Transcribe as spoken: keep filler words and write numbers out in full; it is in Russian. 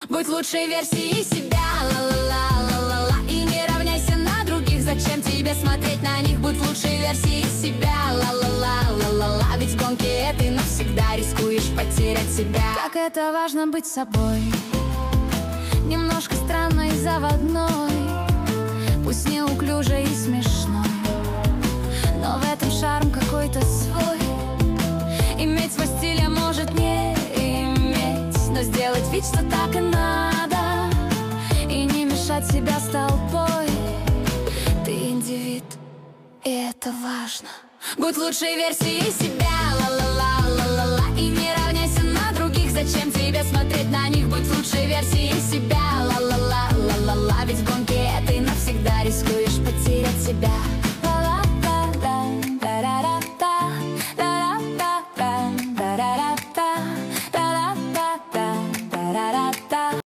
Будь лучшей версией себя, ла-ла-ла-ла-ла-ла. И не равняйся на других, зачем тебе смотреть на них? Будь лучшей версией себя, ла-ла-ла-ла-ла-ла. Ведь в гонке этой навсегда рискуешь потерять себя. Как это важно быть собой, немножко странной и заводной, пусть неуклюжей и смешной, но в этом шарм какой-то свой. Иметь свой стиль, а может не иметь, но сделать вид, что так и надо, и не мешать себя с толпой. Ты индивид, и это важно. Будь лучшей версией себя, ла-ла-ла-ла-ла-ла. И не равняйся на других, зачем тебе смотреть на них? Будь лучшей версией себя, ла-ла-ла-ла-ла-ла. Ведь в гонке этой навсегда рискуешь потерять себя.